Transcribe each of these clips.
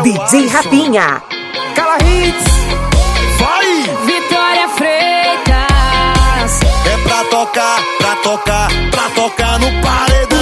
DJ Rafinha. Cala Hits. Vai! Vitória Freitas. É pra tocar, pra tocar, pra tocar no paredão.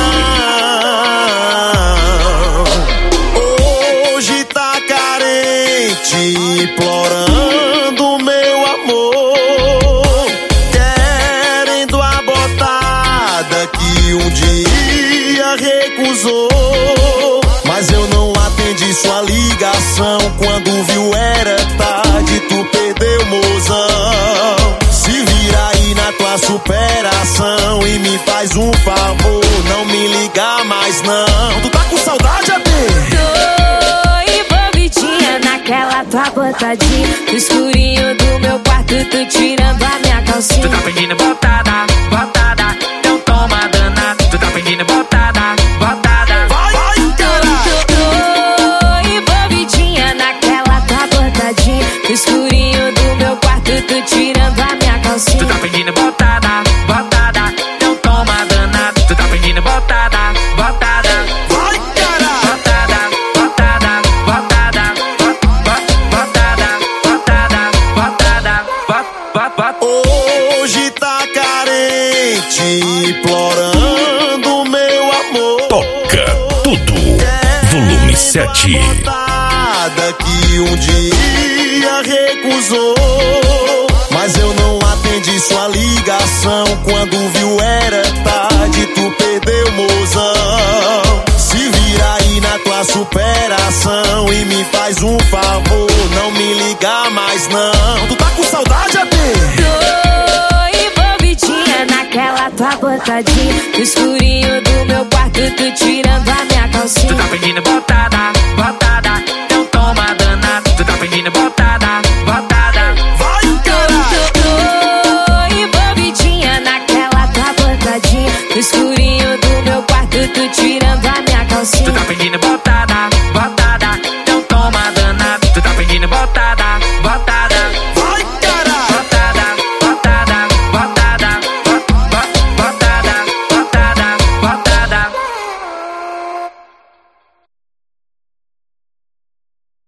Hoje tá carente, implorando meu amor, querendo a botada que um dia recusou. Mas eu não atendi sua ligação, quando viu era tarde, tu perdeu o mozão. Se vira aí na tua superação e me faz um favor, não me liga mais não. Tu tá com saudade, AB? Tô envolvidinha naquela tua botadinha, no escurinho do meu quarto, tô tirando a minha calcinha. Tu tá pedindo botada, botada, então toma danada. Tu tá pedindo botada, botada. Vai, caralho! Tô envolvidinha naquela tua botadinha, no escurinho do meu quarto, tô tirando a minha calcinha. Tu tá pedindo botada, botada, então toma danada. Tu tá pedindo botada, botada. Vai, caralho! Botada, botada, botada, botada, botada, botada. Hoje tá carente, implorando meu amor. Toca tudo. Volume 7. Botada que um dia recusou. Mas eu não atendi sua ligação, quando viu era tarde, tu perdeu o mozão. Se vira aí na tua superação e me faz um favor, não me liga mais não. Tu tá com saudade, AB? Tô envolvidinha naquela tua botadinha, no escurinho do meu quarto, tô tirando a minha calcinha. Tu tá pedindo botada, botada.